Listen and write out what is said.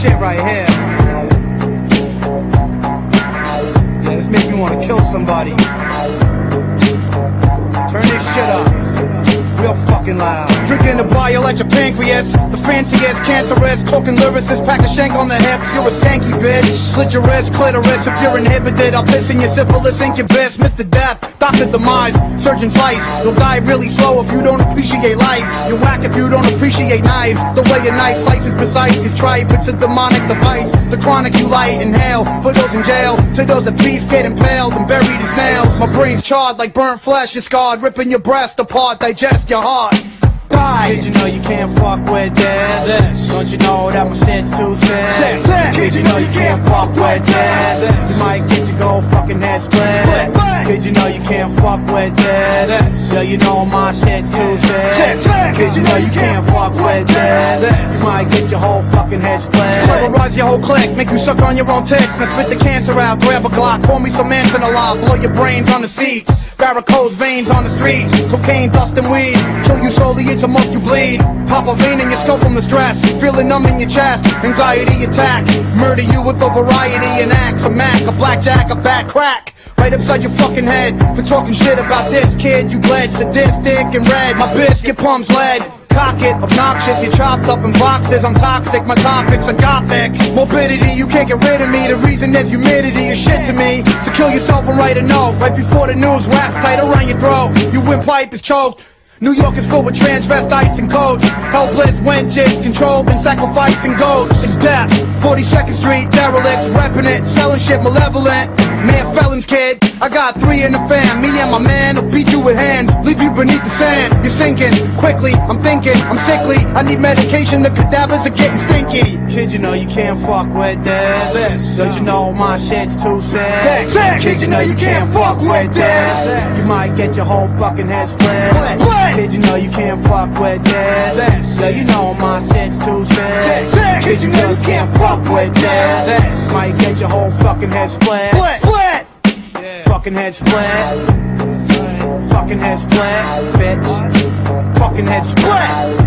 shit right here. Yeah, this makes me want to kill somebody. Turn this shit up. Real fucking loud. Drinking the bioelectric pancreas, the fanciest, cancerous, talking lyricist, pack a shank on the hips. You're a skanky bitch. Slit your wrist, clitoris. If you're inhibited, I'll piss in your syphilis, incubus. Mr. Death, Dr. Demise, Surgeon Slice. You'll die really slow if you don't appreciate life. You're whack if you don't appreciate knives. The way a knife slices precise is tripe. It's a demonic device. The chronic you light, inhale. For those in jail, to those that beef get impaled and buried in snails. My brain's charred like burnt flesh is scarred, ripping your breast apart, digest your heart. Die. Kid, you know you can't fuck with this. Don't you know that my shit's too sick? Kid, you know you can't fuck with this. You might get your gold fucking head split. Kid, you know you can't fuck with this. Yeah, you know my shit's too sick. Kid, you know you can't fuck with this. You might get your whole fucking head split. Terrorize your whole clique, make you suck on your own tits. Now spit the cancer out, grab a Glock, call me some ants in a lot, blow your brains on the seats. Varicose veins on the streets, cocaine, dust and weed. Kill you slowly, it's the most you bleed. Pop a vein in your skull from the stress, feeling numb in your chest. Anxiety attack, murder you with a variety and acts. A Mac, a blackjack, a bad crack. Right upside your fucking head for talking shit about this kid. You bled, sadistic and red. My biscuit pumps lead. Cock it, obnoxious, you're chopped up in boxes. I'm toxic, my topics are gothic. Morbidity, you can't get rid of me. The reason there's humidity is shit to me. So kill yourself and write a note right before the news wraps tight around your throat. Your windpipe is choked. New York is full with transvestites and codes. Helpless wenches, controlled and sacrificing goats. It's death, 42nd Street, derelicts, repping it, selling shit malevolent. Man, felons, kid, I got 3 in the fam. Me and my man will beat you with hands, leave you beneath the sand. You're sinking, quickly, I'm thinking, I'm sickly. I need medication, the cadavers are getting stinky. Kid, you know you can't fuck with this. Don't you know my shit's too sick? Kid, you know you can't fuck with this. You might get your whole fucking head split. Kid, you know you can't fuck with this. Yeah, you know my shit's too sick. Kid, you know you can't fuck with this. Might get your whole fucking head split. Fucking head split. Fucking head split, bitch. Fucking head split.